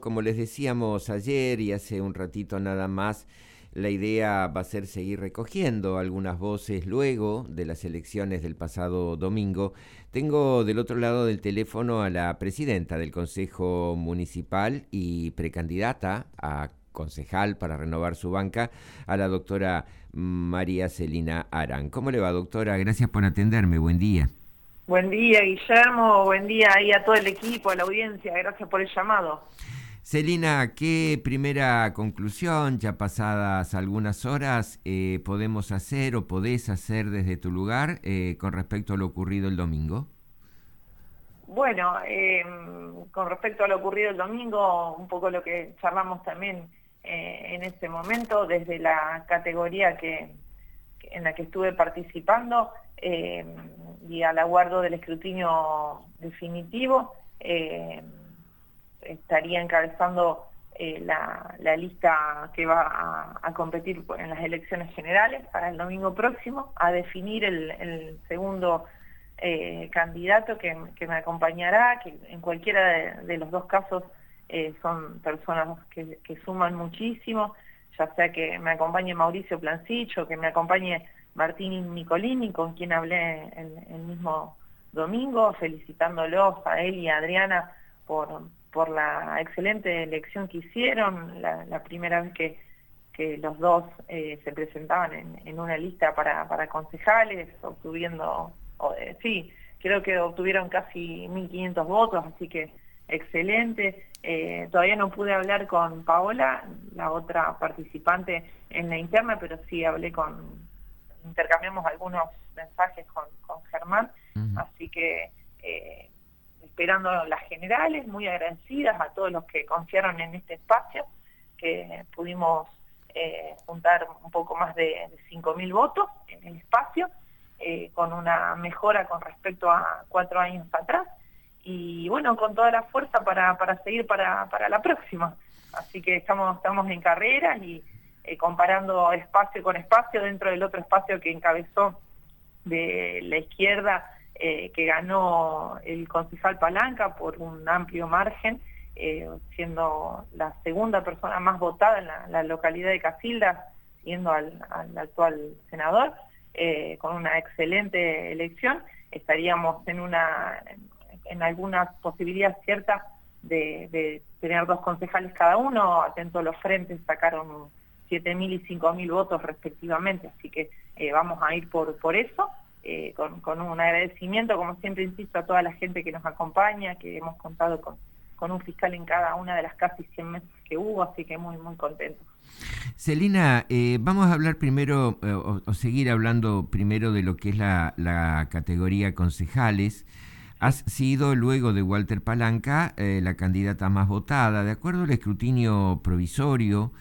Como les decíamos ayer y hace un ratito nada más, la idea va a ser seguir recogiendo algunas voces luego de las elecciones del pasado domingo. Tengo del otro lado del teléfono a la presidenta del Consejo Municipal y precandidata a concejal para renovar su banca, a la doctora María Celina Arán. ¿Cómo le va, doctora? Gracias por atenderme. Buen día. Buen día, Guillermo. Buen día ahí a todo el equipo, a la audiencia. Gracias por el llamado. Celina, ¿qué primera conclusión, ya pasadas algunas horas, podemos hacer o podés hacer desde tu lugar con respecto a lo ocurrido el domingo? Bueno, con respecto a lo ocurrido el domingo, un poco lo que charlamos también en este momento, desde la categoría en la que estuve participando y al aguardo del escrutinio definitivo, estaría encabezando la lista que va a competir en las elecciones generales para el domingo próximo, a definir el segundo candidato que me acompañará, que en cualquiera de los dos casos son personas que suman muchísimo, ya sea que me acompañe Mauricio Plancich o que me acompañe Martín Nicolini, con quien hablé el mismo domingo, felicitándolos a él y a Adriana por la excelente elección que hicieron, la primera vez que los dos se presentaban en una lista para concejales, creo que obtuvieron casi 1.500 votos, así que excelente. Todavía no pude hablar con Paola, la otra participante en la interna, pero sí intercambiamos algunos mensajes con Germán, así que esperando las generales, muy agradecidas a todos los que confiaron en este espacio, que pudimos juntar un poco más de 5.000 votos en el espacio, con una mejora con respecto a 4 años atrás, y bueno, con toda la fuerza para seguir para la próxima. Así que estamos en carrera y comparando espacio con espacio dentro del otro espacio que encabezó de la izquierda, que ganó el concejal Palanca por un amplio margen, siendo la segunda persona más votada en la localidad de Casildas, siendo al actual senador, con una excelente elección. Estaríamos en algunas posibilidades ciertas de tener 2 concejales cada uno. Atento, los frentes sacaron 7.000 y 5.000 votos respectivamente, así que vamos a ir por eso. Con un agradecimiento, como siempre insisto, a toda la gente que nos acompaña, que hemos contado con un fiscal en cada una de las casi 100 meses que hubo, así que muy, muy contentos. Celina, vamos a hablar primero, o seguir hablando primero de lo que es la categoría concejales. Has sido, luego de Walter Palanca, la candidata más votada. De acuerdo al escrutinio provisorio,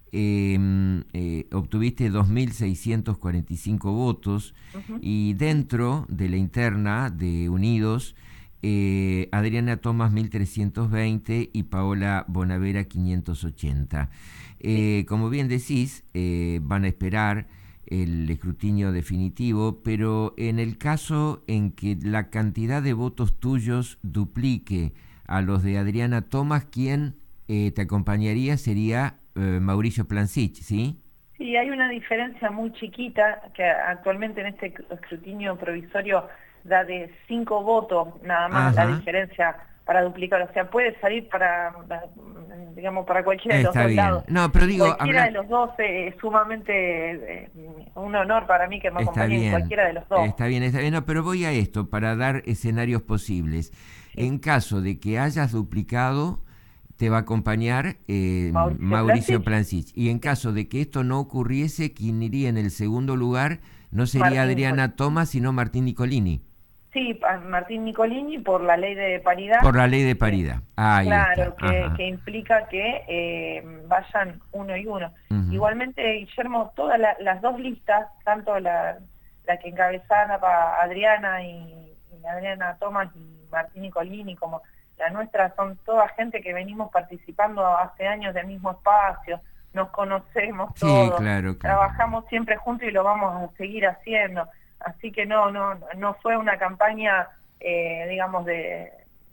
obtuviste 2.645 votos, y dentro de la interna de Unidos, Adriana Tomás 1.320 y Paola Bonavera 580. Como bien decís, van a esperar el escrutinio definitivo, pero en el caso en que la cantidad de votos tuyos duplique a los de Adriana Tomás, ¿quién te acompañaría? Sería Mauricio Plancich, ¿sí? Sí, hay una diferencia muy chiquita que actualmente en este escrutinio provisorio da de 5 votos nada más. Ajá. La diferencia para duplicar, o sea, puede salir digamos, para cualquiera de los Está dos bien. lados. No, pero digo, Cualquiera de los dos es sumamente un honor para mí que me está acompañen bien, cualquiera de los dos. está bien, está bien. No, pero voy a esto para dar escenarios posibles. Sí. En caso de que hayas duplicado, te va a acompañar Mauricio Mauricio Plancich, Plancich. Y en sí. caso de que esto no ocurriese, quien iría en el segundo lugar no sería Martín Nicolini. Adriana Tomás, sino Martín Nicolini. Sí, Martín Nicolini por la ley de paridad. Por la ley de paridad. Ahí está. Claro, Ajá. que implica que vayan uno y uno. Uh-huh. Igualmente, Guillermo, todas las dos listas, tanto la que encabezaba Adriana y Adriana Tomás y Martín Nicolini, como la nuestra, son toda gente que venimos participando hace años del mismo espacio, nos conocemos Sí, todos, claro, claro. trabajamos siempre juntos y lo vamos a seguir haciendo. Así que no fue una campaña, digamos, de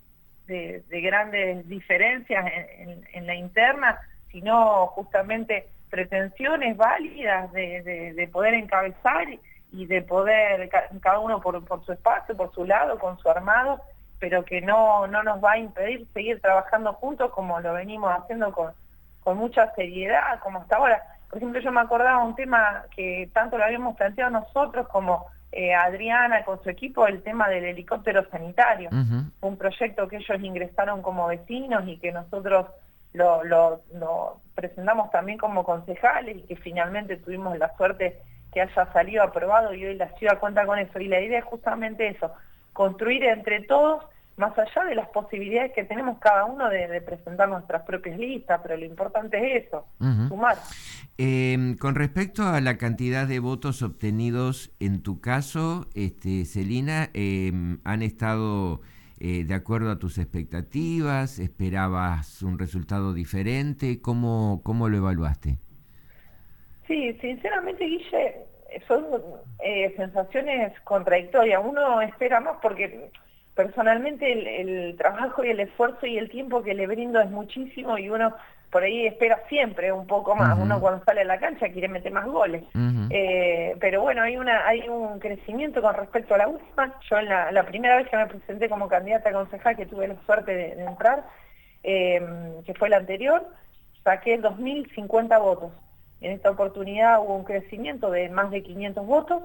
de grandes diferencias en la interna, sino justamente pretensiones válidas de poder encabezar y de poder, cada uno por su espacio, por su lado, con su armado, pero que no nos va a impedir seguir trabajando juntos como lo venimos haciendo con mucha seriedad, como hasta ahora. Por ejemplo, yo me acordaba un tema que tanto lo habíamos planteado nosotros como Adriana con su equipo, el tema del helicóptero sanitario. Un proyecto que ellos ingresaron como vecinos y que nosotros lo presentamos también como concejales y que finalmente tuvimos la suerte que haya salido aprobado y hoy la ciudad cuenta con eso. Y la idea es justamente eso, construir entre todos, más allá de las posibilidades que tenemos cada uno de presentar nuestras propias listas, pero lo importante es eso, sumar. Con respecto a la cantidad de votos obtenidos en tu caso, Celina, ¿han estado de acuerdo a tus expectativas? ¿Esperabas un resultado diferente? ¿Cómo lo evaluaste? Sí, sinceramente, Guille, son sensaciones contradictorias. Uno espera más porque personalmente el trabajo y el esfuerzo y el tiempo que le brindo es muchísimo y uno por ahí espera siempre un poco más. Uno cuando sale a la cancha quiere meter más goles. Pero bueno, hay un crecimiento con respecto a la última. Yo la primera vez que me presenté como candidata a concejal, que tuve la suerte de entrar, que fue la anterior, saqué 2.050 votos. En esta oportunidad hubo un crecimiento de más de 500 votos,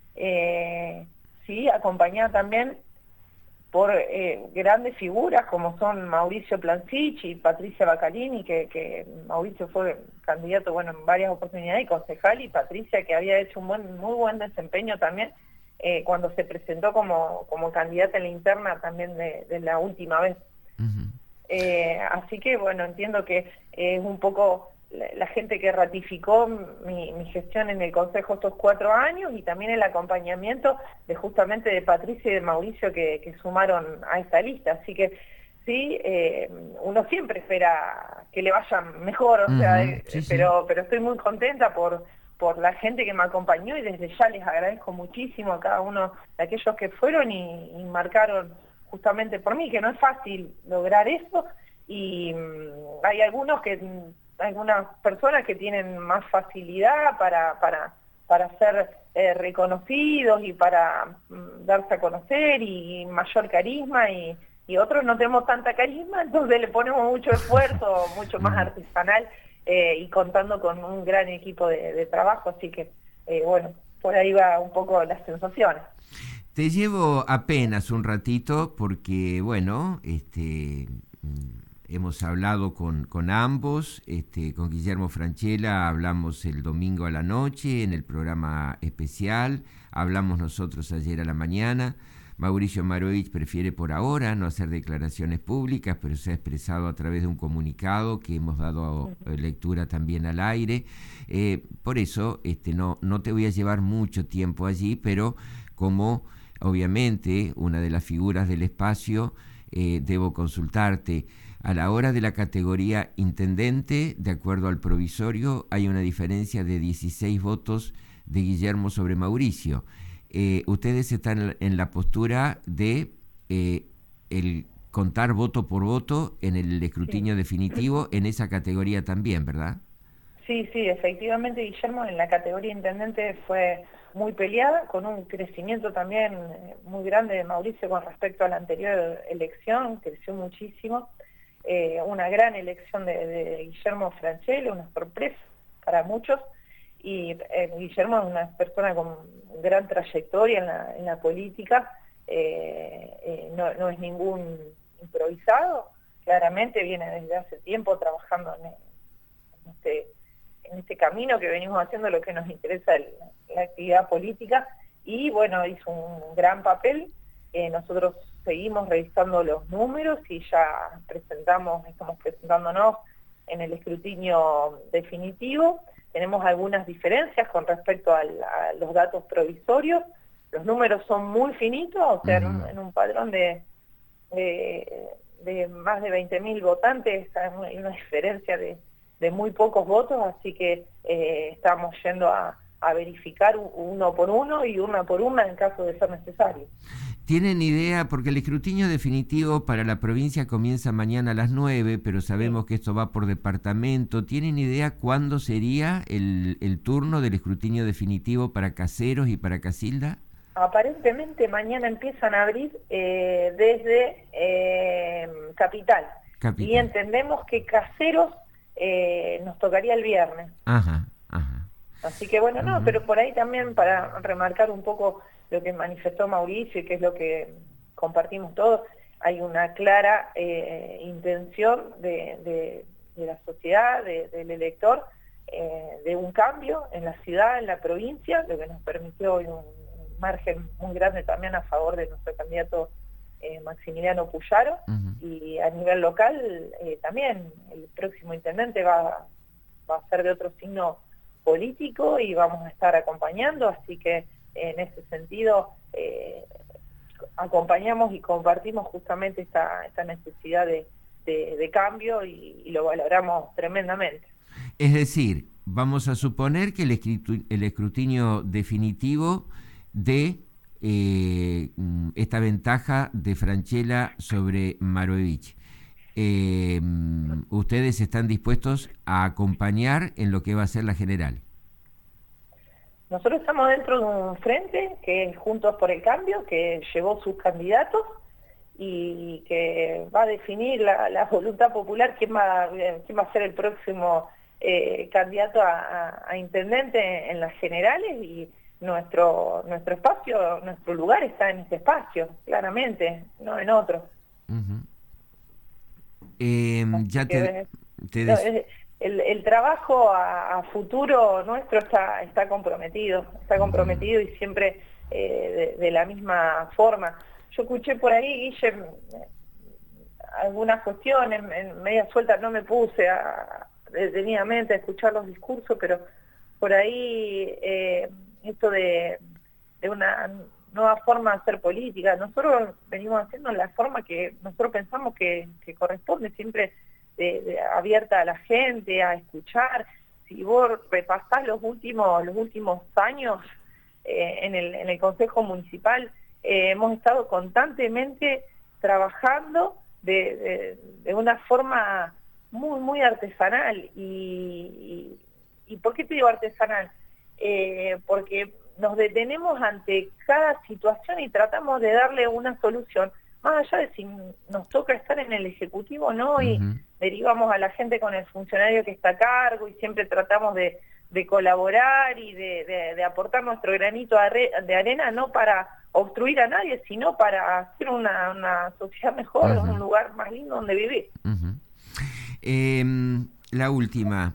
sí, acompañada también por grandes figuras como son Mauricio Plancich y Patricia Bacalini, que Mauricio fue candidato, bueno, en varias oportunidades, y concejal, y Patricia, que había hecho un muy buen desempeño también cuando se presentó como candidata en la interna también de la última vez. Así que, bueno, entiendo que es un poco la gente que ratificó mi gestión en el Consejo estos 4 años y también el acompañamiento de justamente de Patricia y de Mauricio que sumaron a esta lista. Así que sí, uno siempre espera que le vaya mejor, o sea, sí, pero estoy muy contenta por la gente que me acompañó y desde ya les agradezco muchísimo a cada uno de aquellos que fueron y marcaron justamente por mí, que no es fácil lograr eso, y hay algunas personas que tienen más facilidad para ser reconocidos y para darse a conocer y mayor carisma, y otros no tenemos tanta carisma, entonces le ponemos mucho esfuerzo, mucho más artesanal, y contando con un gran equipo de trabajo, así que bueno, por ahí va un poco las sensaciones. Te llevo apenas un ratito porque, bueno, hemos hablado con ambos, con Guillermo Francella hablamos el domingo a la noche en el programa especial, hablamos nosotros ayer a la mañana. Mauricio Marovich prefiere por ahora no hacer declaraciones públicas, pero se ha expresado a través de un comunicado que hemos dado lectura también al aire. Por eso no te voy a llevar mucho tiempo allí, pero como obviamente una de las figuras del espacio, debo consultarte. A la hora de la categoría intendente, de acuerdo al provisorio, hay una diferencia de 16 votos de Guillermo sobre Mauricio. Ustedes están en la postura de el contar voto por voto en el escrutinio definitivo en esa categoría también, ¿verdad? Sí, efectivamente, Guillermo, en la categoría intendente fue muy peleada, con un crecimiento también muy grande de Mauricio con respecto a la anterior elección, creció muchísimo. Una gran elección de Guillermo Francella, una sorpresa para muchos, y Guillermo es una persona con gran trayectoria en la política, no es ningún improvisado, claramente viene desde hace tiempo trabajando en este camino que venimos haciendo, lo que nos interesa la actividad política, y bueno, hizo un gran papel. Nosotros seguimos revisando los números y ya estamos presentándonos en el escrutinio definitivo. Tenemos algunas diferencias con respecto a los datos provisorios. Los números son muy finitos, o sea, en un padrón de más de 20.000 votantes hay una diferencia de muy pocos votos, así que estamos yendo a verificar uno por uno y una por una en caso de ser necesario. ¿Tienen idea? Porque el escrutinio definitivo para la provincia comienza mañana a las 9, pero sabemos que esto va por departamento. ¿Tienen idea cuándo sería el turno del escrutinio definitivo para Caseros y para Casilda? Aparentemente mañana empiezan a abrir desde Capital. Y Capital. entendemos que Caseros nos tocaría el viernes. Ajá, ajá. Así que bueno, no, pero por ahí también para remarcar un poco lo que manifestó Mauricio y que es lo que compartimos todos, hay una clara intención de la sociedad, del elector, de un cambio en la ciudad, en la provincia, lo que nos permitió hoy un margen muy grande también a favor de nuestro candidato Maximiliano Puyaro, y a nivel local también el próximo intendente va a ser de otro signo político y vamos a estar acompañando, así que en ese sentido acompañamos y compartimos justamente esta necesidad de cambio y lo valoramos tremendamente. Es decir, vamos a suponer que el escrutinio definitivo de esta ventaja de Franchella sobre Marovich. ¿Ustedes están dispuestos a acompañar en lo que va a ser la general? Nosotros estamos dentro de un frente que es Juntos por el Cambio, que llevó sus candidatos y que va a definir la voluntad popular, quién va a ser el próximo candidato a intendente en las generales, y nuestro espacio, nuestro lugar está en este espacio, claramente, no en otro. Ya el trabajo a futuro nuestro está comprometido y siempre de la misma forma. Yo escuché por ahí, Guille, algunas cuestiones en media suelta, no me puse detenidamente a escuchar los discursos, pero por ahí esto de una nueva forma de hacer política, nosotros venimos haciendo la forma que nosotros pensamos que corresponde, siempre abierta a la gente, a escuchar. Si vos repasás los últimos años en el Consejo Municipal, hemos estado constantemente trabajando de una forma muy, muy artesanal. ¿Y por qué te digo artesanal? Porque nos detenemos ante cada situación y tratamos de darle una solución, más allá de si nos toca estar en el Ejecutivo o no, y derivamos a la gente con el funcionario que está a cargo, y siempre tratamos de colaborar y de aportar nuestro granito de arena, no para obstruir a nadie, sino para hacer una sociedad mejor, un lugar más lindo donde vivir. La última,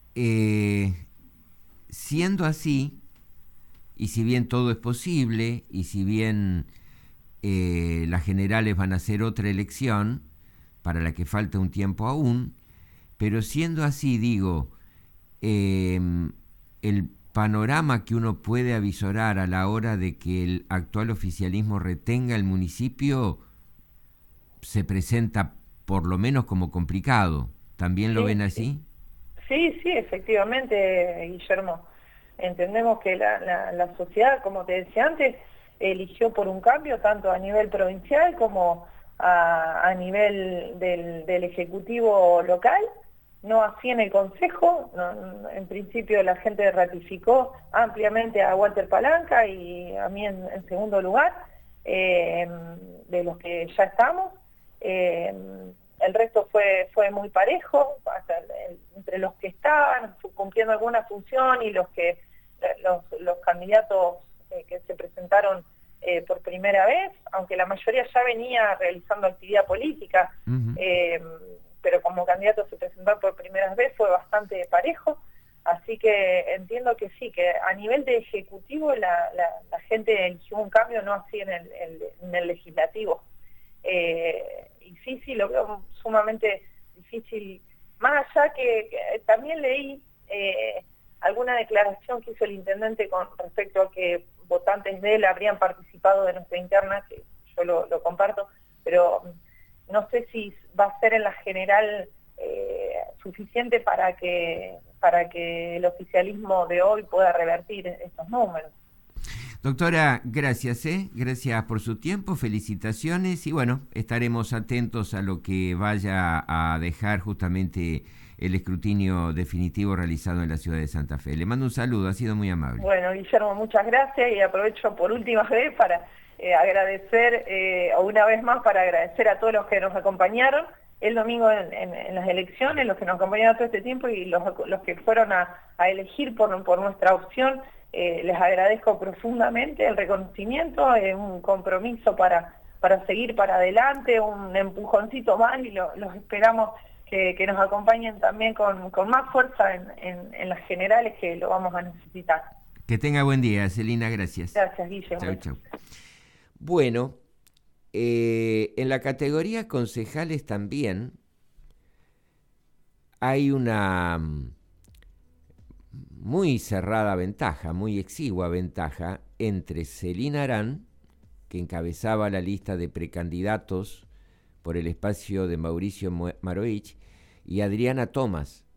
siendo así, y si bien todo es posible, y si bien las generales van a ser otra elección, para la que falta un tiempo aún, pero siendo así, digo, el panorama que uno puede avisorar a la hora de que el actual oficialismo retenga el municipio se presenta por lo menos como complicado. ¿También lo ven así? Sí, efectivamente, Guillermo. Entendemos que la sociedad, como te decía antes, eligió por un cambio tanto a nivel provincial como a nivel del Ejecutivo local, no así en el Consejo. En principio la gente ratificó ampliamente a Walter Palanca y a mí en segundo lugar, de los que ya estamos. El resto fue muy parejo, hasta entre los que estaban cumpliendo alguna función y los candidatos que se presentaron por primera vez, aunque la mayoría ya venía realizando actividad política, pero como candidatos se presentaron por primera vez, fue bastante parejo. Así que entiendo que sí, que a nivel de ejecutivo la gente eligió un cambio, no así en el legislativo. Y sí, lo veo sumamente difícil, más allá que también leí alguna declaración que hizo el intendente con respecto a que votantes de él habrían participado de nuestra interna, que yo lo comparto, pero no sé si va a ser en la general suficiente para que el oficialismo de hoy pueda revertir estos números. Doctora, gracias, gracias por su tiempo, felicitaciones y bueno, estaremos atentos a lo que vaya a dejar justamente el escrutinio definitivo realizado en la ciudad de Santa Fe. Le mando un saludo, ha sido muy amable. Bueno, Guillermo, muchas gracias y aprovecho por última vez para agradecer, o una vez más para agradecer a todos los que nos acompañaron el domingo en las elecciones, los que nos acompañaron todo este tiempo y los que fueron a elegir por nuestra opción. Les agradezco profundamente el reconocimiento, un compromiso para seguir para adelante, un empujoncito más y los esperamos que nos acompañen también con más fuerza en las generales, que lo vamos a necesitar. Que tenga buen día, Celina, gracias. Gracias, Guillermo. Chau, chau. Bueno, en la categoría concejales también hay una muy cerrada ventaja, muy exigua ventaja entre Celina Arán, que encabezaba la lista de precandidatos por el espacio de Mauricio Maroich, y Adriana Thomas,